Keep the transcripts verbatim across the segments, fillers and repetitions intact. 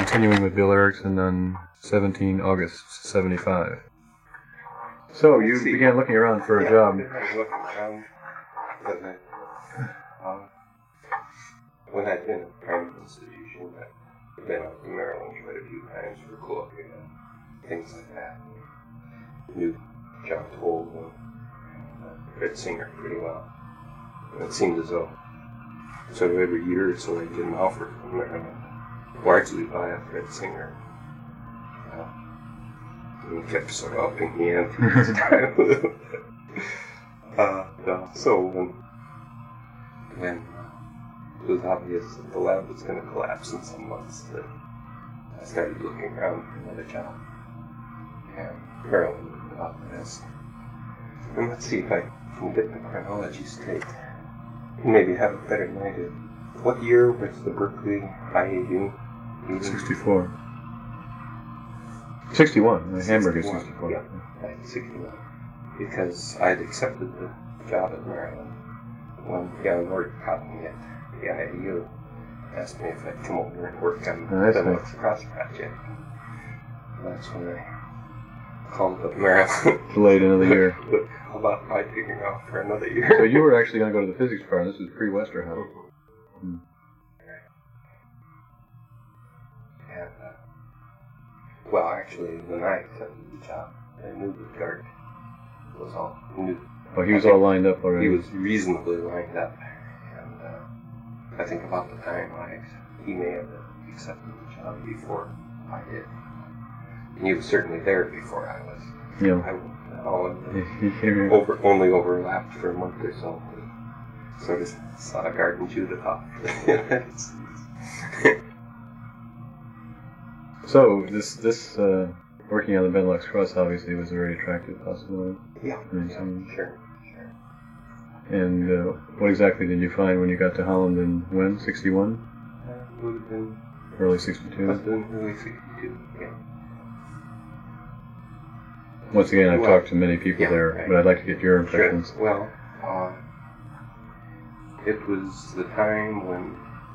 continuing with Bill Erickson on seventeenth August seventy-five. So you began looking around for a yeah, job. I was looking around because I, uh, when I'd been at the private institution, I'd been up to Maryland quite a few times for colloquia and things like that. Knew John Toll and uh, Fred Singer pretty well. And it seemed as though sort of every year or so I'd get an offer from Maryland, largely via Fred Singer. Uh, and he kept sort of upping the ante each time. uh, uh, so when, when uh, it was obvious that the lab was going to collapse in some months, that I started looking around for another job. And Maryland was about this. And let's see if I can get the chronology straight. Maybe have a better idea. What year was the Berkeley I A U meeting? sixty-four. sixty-one. The Hamburg is sixty-four. Yeah, right, sixty-one. Because I had accepted the job at Maryland when Jan Nordkatten at the I A U asked me if I'd come over and work on oh, the nice. Benelux Cross project. And that's when I called up Maryland. Delayed another year. But how about my taking off for another year? So you were actually going to go to the physics department. This is pre-Westerhout. Hmm. And, uh, well, actually, when I accepted the job, I knew that Gart was all knew. Oh, he was all lined up already. He was reasonably lined up, and uh, I think about the time I he may have accepted the job before I did. And he was certainly there before I was. Yeah. I oh, over only overlapped for a month or so. Sort of saw Gart and Judith off. So this this uh, working on the Benelux Cross obviously was a very attractive possibility. Yeah, yeah sure, sure. And uh, what exactly did you find when you got to Holland in when? sixty-one? Uh, would have been early sixty-two? Must have been early sixty-two, yeah. Once again, I've well, talked to many people yeah, there, right. but I'd like to get your impressions. Sure. Well, uh, it was the time when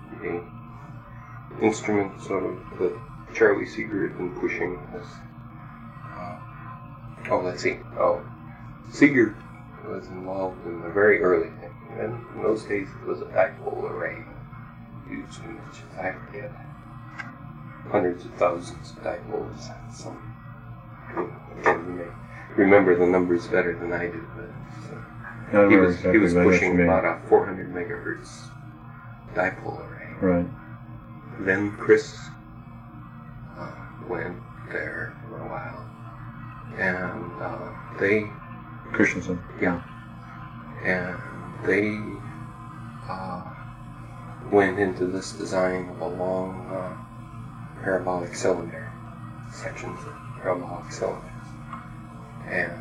the instrument sort of that Charlie Seeger had been pushing this. Uh, oh, let's see. Oh, Seeger was involved in the very early thing. And in those days, it was a dipole array used in which I forget hundreds of thousands of dipoles. Some, again, you may remember the numbers better than I do, but uh, he was exactly he was pushing about a four hundred megahertz dipole array. Right. Then Chris uh, went there for a while, and uh, they Christensen. yeah, and they uh, went into this design of a long uh, parabolic cylinder, sections of parabolic cylinders, and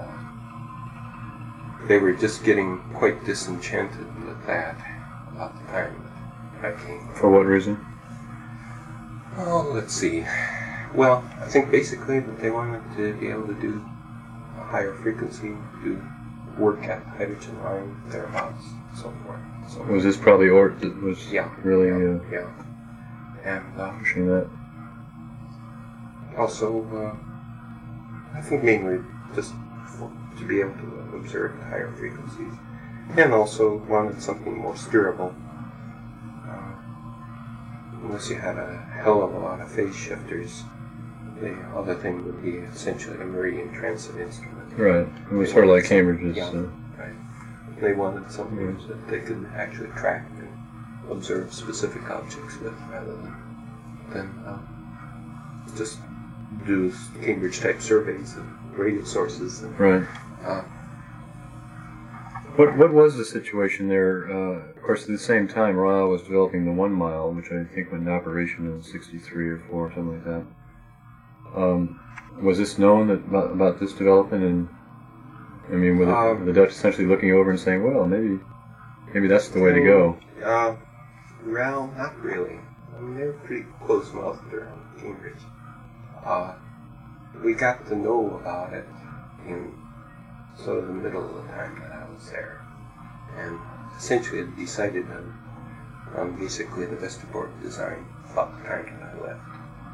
uh, they were just getting quite disenchanted with that about the time that I came. For what reason? Oh, let's see. Well, I think basically that they wanted to be able to do a higher frequency, do work at the hydrogen line, thereabouts, and so forth. So Was this probably Ort that was yeah, really yeah, uh, yeah. And uh, pushing that? also, uh, I think mainly just for, to be able to observe at higher frequencies, and also wanted something more steerable. Uh, unless you had a hell of a lot of phase shifters, the other thing would be essentially a meridian transit instrument. Right. It was sort of like Cambridge's. Yeah, Uh, right. They wanted something Yes. that they could actually track and observe specific objects with, rather than, than uh, just do Cambridge-type surveys of radio sources. And, right. uh, What what was the situation there? Uh, of course, at the same time, Royal was developing the one mile, which I think went into operation in sixty-three or four, something like that. Um, was this known that, about, about this development? And I mean, were the, Um, were the Dutch essentially looking over and saying, "Well, maybe, maybe that's the way to go"? Uh, well, not really. I mean, they were pretty close-mouthed around Cambridge. Uh, we got to know about it in sort of the middle of the time that I was there, and essentially had decided on, on basically the Westerbork design about the time that I left.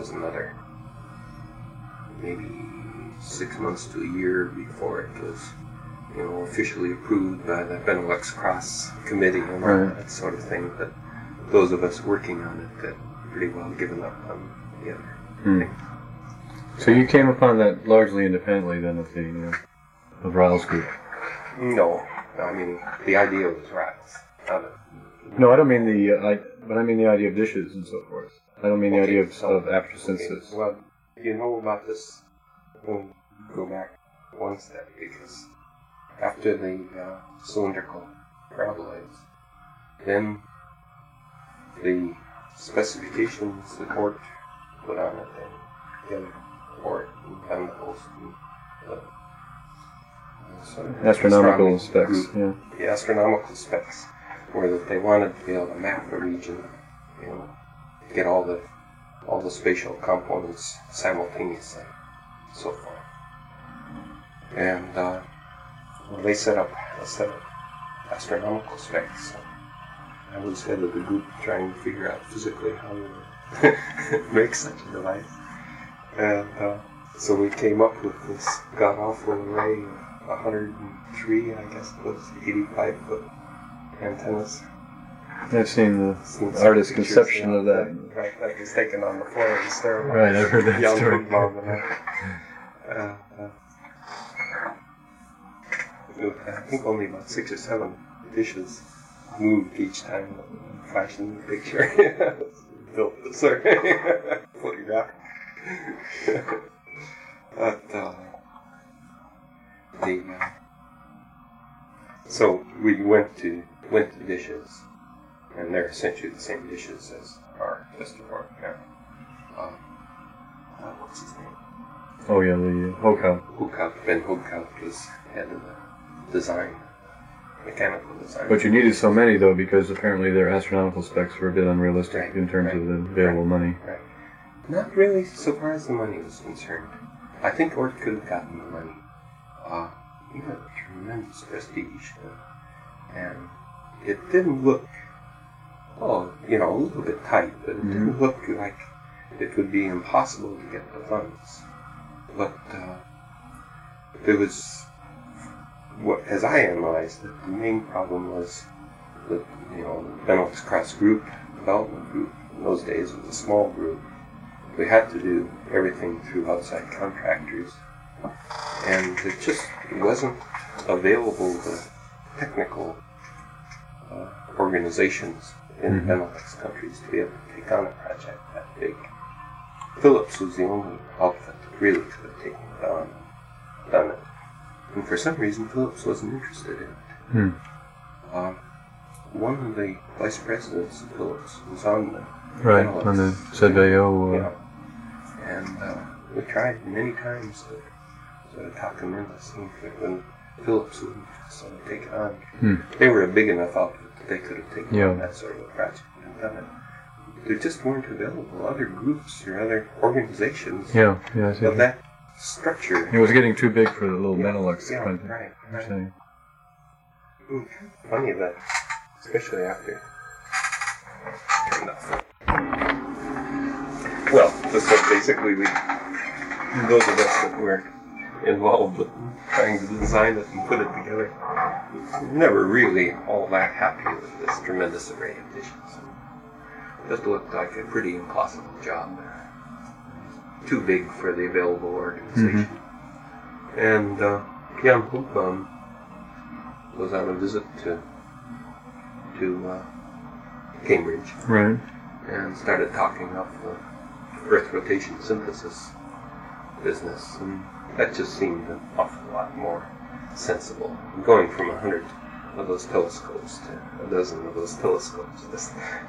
was another maybe six months to a year before it was, you know, officially approved by the Benelux Cross Committee and all Right. that sort of thing. But those of us working on it had pretty well given up on the other Hmm. thing. So you came upon that largely independently then of the uh, of Ryle's group. No, I mean the idea was Ryle's. Not a, No, I don't mean the, uh, I, but I mean the idea of dishes and so forth. I don't mean the Okay, idea of, so- of after synthesis. Okay, well, you know about this. We'll go back one step because after the uh, cylindrical paraboloids, then the specifications that Ort put on it, and the other Ort and Bendel's, and the, the sort of Astronomical astronomy specs, group, yeah. the astronomical specs were that they wanted to be able to map a region, you know, get all the all the spatial components simultaneously, so forth. And uh, well, they set up a set of astronomical specs. So I was head of the group trying to figure out physically how to make such a device. And uh, so we came up with this god-awful array of one hundred three, I guess it was, eighty-five foot antennas. I've seen the Seen some artist's pictures, conception yeah, of that. Right, that was taken on the floor of the stairwell. Right, I've heard that Young story. Mom and I. Uh, uh, I think only about six or seven dishes moved each time flashing the picture. Built this photograph. But uh, the uh, so we went to went to dishes, and they're essentially the same dishes as our Westerbork now. Um, uh, what's his name? Oh yeah, the uh, Hochhaus. Hochhaus, Ben Hochhaus was head of the design, mechanical design. But you needed so many though, because apparently their astronomical specs were a bit unrealistic Right, in terms right, of the available right, money. Right. Not really, so far as the money was concerned. I think Ort could have gotten the money. Uh, he had tremendous prestige, uh, and it didn't look, oh, you know, a little bit tight, but it Mhm. didn't look like it would be impossible to get the funds. But uh, there was, what, as I analyzed it, the main problem was that, you know, the Benelux Cross Group, development group, in those days was a small group. We had to do everything through outside contractors, and it just wasn't available to technical uh, organizations in Mhm. Benelux countries to be able to take on a project that big. Philips was the only outfit that really could have taken it on, done it. And for some reason, Philips wasn't interested in it. Hmm. Um, one of the vice presidents of Philips was on the Right, Benelux, on the Sedveo. you Uh, know, and uh, we tried many times to sort of talk them into seeing if when Philips wouldn't sort of take it on. Hmm. They were a big enough outfit that they could have taken Yeah. on that sort of a project and done it. There just weren't available other groups or other organizations yeah, yeah, I see. of that structure. It was getting too big for the little Yeah, Benelux yeah, country. right, You're right. saying. Mm, funny that, especially after. Enough. Well, just so basically, we those of us that were involved with trying to design it and put it together, never really all that happy with this tremendous array of dishes. Just looked like a pretty impossible job. Too big for the available organization. Mm-hmm. And uh, Jan Hultbaum was on a visit to to uh, Cambridge Right. and started talking up the Earth rotation synthesis business, and that just seemed an awful lot more sensible. Going from a hundred of those telescopes to a dozen of those telescopes, just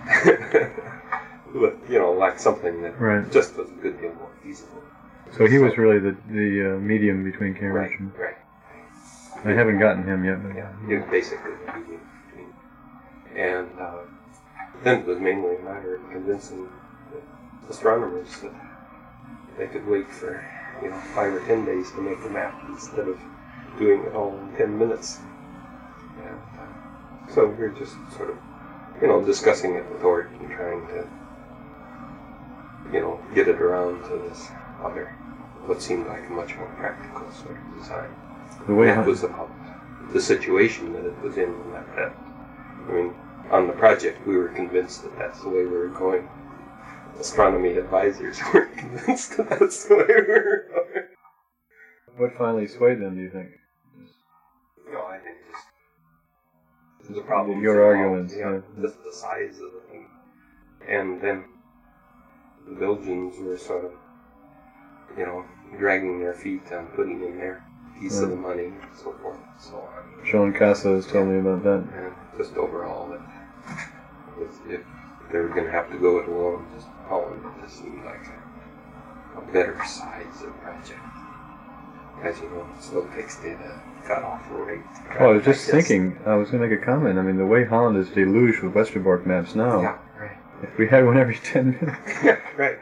but, you know, like something that Right. just was a good deal more feasible. So he was really the the uh, medium between Cambridge Right, and. right. I haven't gotten him yet, but Yeah, it was basically the medium between. And uh, then it was mainly a matter of convincing the astronomers that they could wait for, you know, five or ten days to make a map instead of doing it all in ten minutes. And uh, so we were just sort of, you know, discussing it with Ort and trying to you know, get it around to this other, what seemed like a much more practical sort of design. The way that was about the situation that it was in when that happened. I mean, on the project, we were convinced that that's the way we were going. Astronomy advisors were convinced that that's the way we were going. What finally swayed them, do you think? No, I think just the problem. Your arguments, yeah, yeah. Just the size of the thing. And then the Belgians were sort of, you know, dragging their feet on putting in their piece right. of the money and so forth and so on. Sean Casa has told me about that. And just overall, that if they were going to have to go it alone, just Holland, it just seemed like a, a better size of project. As you know, it still takes data cut off rate. Oh, I was just thinking, I was going to make a comment. I mean, the way Holland is deluged with Westerbork maps now. Yeah, right. If we had one every ten minutes. Yeah, right.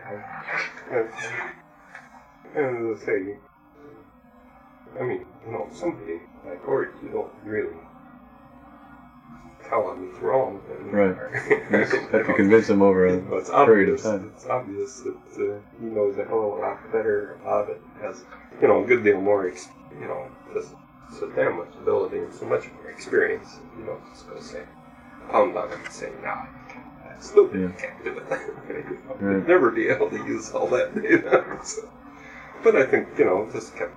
And as I say, I mean, you know, somebody like Ort, you don't really tell him he's wrong. And, right. You I mean, have to convince him over a it's period obvious, of time. It's obvious that uh, he knows a hell of a lot better about it. Has, you know, a good deal more, ex- you know, just so damn much ability and so much more experience. You don't just go say, pound on him and say, nah, that's stupid, Yeah. you can't do it. You'd Right. never be able to use all that data. So. But I think, you know, just kept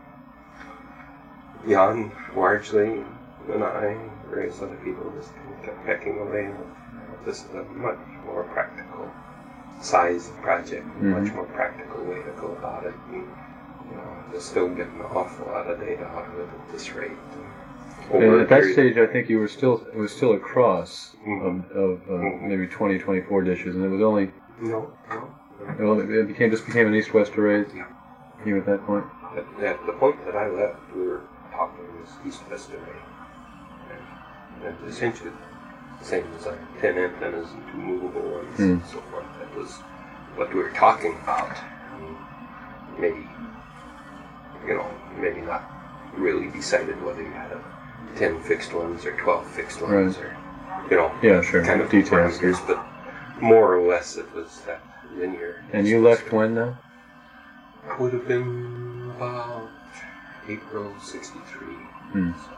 Jan, largely, and I, various other people just kept pecking away. This is a much more practical size project, mm-hmm. much more practical way to go about it. And, you know, they're still getting an awful lot of data out of it at this rate. And at that stage, I think you were still it was still a cross mm-hmm. of, of uh, mm-hmm. maybe twenty, twenty-four dishes, and it was only no, no. well, it became just became an east-west array. Yeah. You at that point. At, at the point that I left, we were talking this east-west array, and, and essentially the same as like ten antennas and two movable ones mm. and so forth. That was what we were talking about. And maybe, you know, maybe not really decided whether you had a ten fixed ones or twelve fixed ones right. or, you know, yeah, sure. kind of details. parameters, but more or less it was that linear. And you left when now? Would have been about April sixty-three. Hmm. So.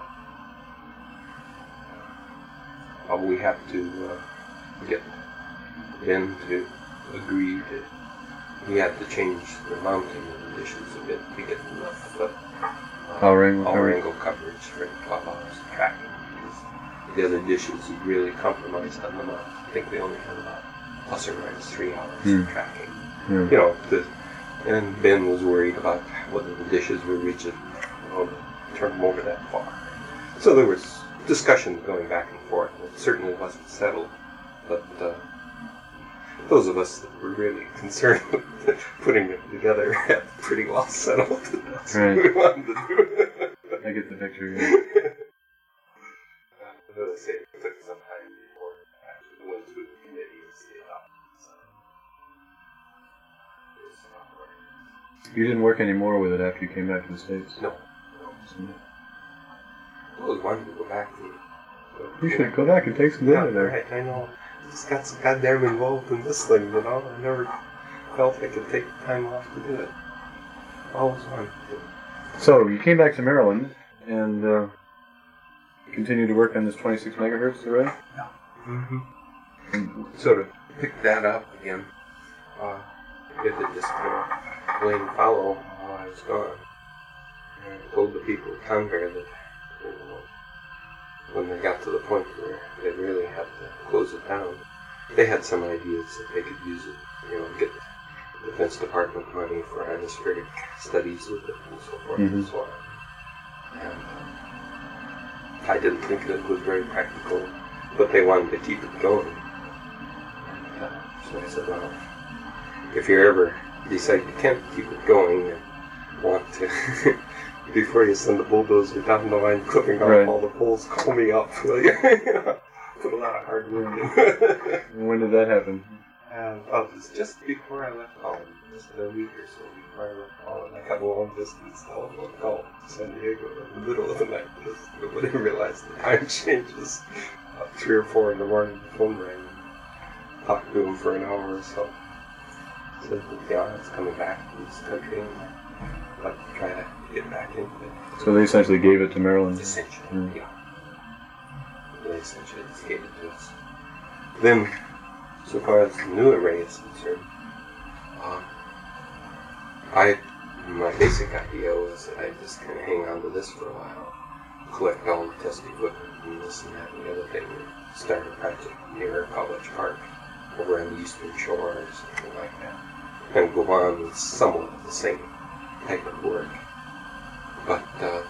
Well, we have to uh, get Ben to agree to. We had to change the mounting of the dishes a bit to get enough uh, uh, Power angle power coverage. angle coverage for twelve hours of tracking. Because the other dishes had really compromised on the mount. I think we only had about plus or minus three hours Hmm. of tracking. Yeah. You know, the, and Ben was worried about whether the dishes were rigid, you know, to turn them over that far. So there was discussions going back and forth, and it certainly wasn't settled. But uh, those of us that were really concerned with putting it together had pretty well settled. That's right. what we wanted to do. I get the picture. Yeah. As I say, it took some time before it actually went through the committee and see it up. So, it was not working. You didn't work anymore with it after you came back to the States? No. no. I always wanted to go back and... So, You should go back and take some yeah, data there. right, I know. I just got so goddamn involved in this thing, you know? I never felt I could take the time off to do it. Always wanted to do it. So, you came back to Maryland and uh, continued to work on this twenty-six megahertz array? Yeah. Mm-hmm. And Sort of picked that up again. Uh, did it just kind of lay and follow while I was gone. And I told the people at Convair that, you know, when they got to the point where they really had to close it down, they had some ideas that they could use it, you know, get Defense Department money for atmospheric studies with it and so forth mm-hmm. and so on. And uh, I didn't think that it was very practical, but they wanted to keep it going. And, uh, so I said, well, if you ever decide you can't keep it going and want to, before you send the bulldozer down the line clipping off right. all the poles, call me up, will you? Put a lot of hard work in. when did that happen? And oh, it was just before I left Holland, just a week or so before I left Holland. I got a long distance telephone call to San Diego in the middle of the night because nobody realized the time changes. About three or four in the morning, the phone rang. Talked to him for an hour or so. So, yeah, it's coming back to this country, and I'd like to try to get back into it. So they essentially gave it to Maryland? Essentially, Mm. yeah. They essentially just gave it to us. Then, so far as the new array is concerned, um, I, my basic idea was that I'd just kind of hang on to this for a while, collect all the test equipment and this and that and the other thing, and start a project near College Park, over on the Eastern Shore or something like that, and go on with somewhat the same type of work. But uh,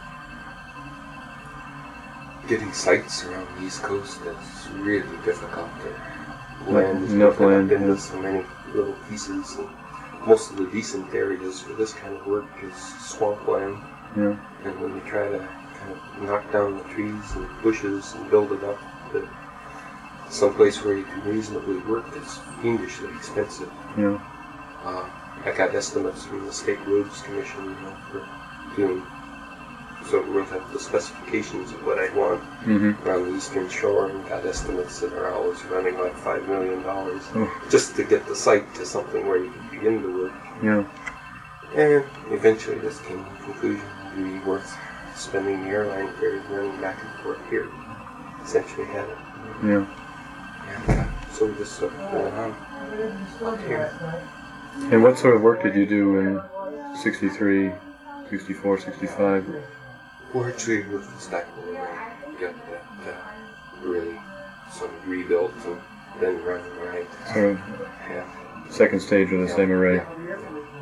getting sites around the East Coast is really difficult. The land is Enough broken land, up into yeah. so many little pieces, and most of the decent areas for this kind of work is swampland. Yeah. And when you try to kind of knock down the trees and bushes and build it up to someplace where you can reasonably work, it's fiendishly expensive. Yeah. Uh, I got estimates from the State Roads Commission, you know, for doing, so we have the specifications of what I want Mm-hmm. around the Eastern Shore, and got estimates that are always running like five million dollars Oh. just to get the site to something where you can begin to work. Yeah. And eventually just came to the conclusion it would be worth spending the airline fares running back and forth here. Essentially had it. Yeah. And uh, so we just sort of went on up here. And what sort of work did you do in sixty-three, sixty-four, sixty-five? We're actually with the Stackpole Array. Got that uh, really sort of rebuilt and then running right. Sort of Yeah. second stage of the Yeah, same array. Yeah.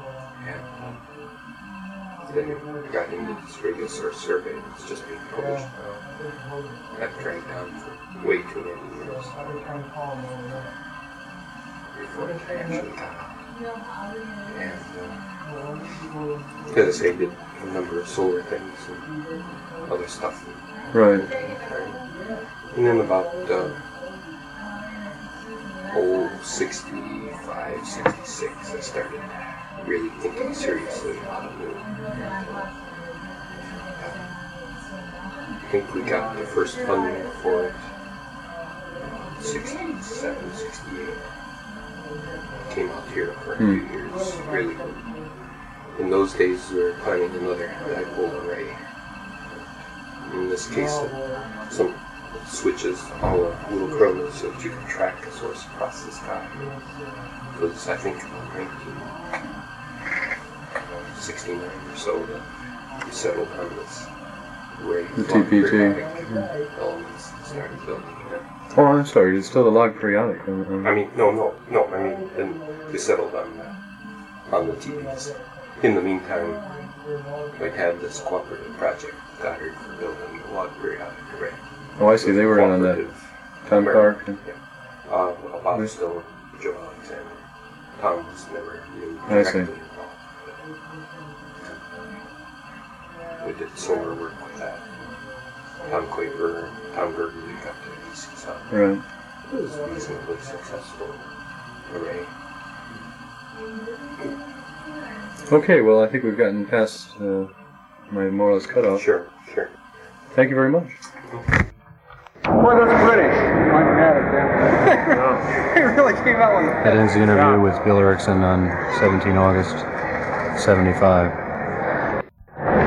Yeah. Then got into this radio source survey that's just being published now. Got dragged down for way too many years before it actually got out. And uh, as I say, did a number of solar things and other stuff. Right. And then about uh, oh, sixty-five, sixty-six, I started really thinking seriously about it. I think we got the first funding for it sixty-seven, sixty-eight. Came out here for a few Hmm. years, really. In those days, we were planning another dipole array. In this case, uh, some switches, all the little chromas, so that you can track the source across the sky. It was, I think, about nineteen sixty-nine or so that we settled on this array. The T P T. Elements and started building it. Oh, I'm sorry. It's still the log periodic. Um, um, I mean, no, no, no. I mean, then we settled on the, on the T Ps. In the meantime, we had this cooperative project, Goddard, for building the log periodic array. oh, I see. They were in on that Cooperative Tom American. Park. And, Yeah. Uh, Bob Yes. Stone, Joe Alexander. Tom was never really I see. directly involved. We did solar work with that. Tom Quaver and Tom Burgley got the D C side. right. It was a reasonably successful array. Okay. Well, I think we've gotten past uh, my more or less cutoff. Sure, sure. Thank you very much. Boy, that's British. It really came out with That ends the interview with Bill Erickson on seventeenth of August, seventy-five.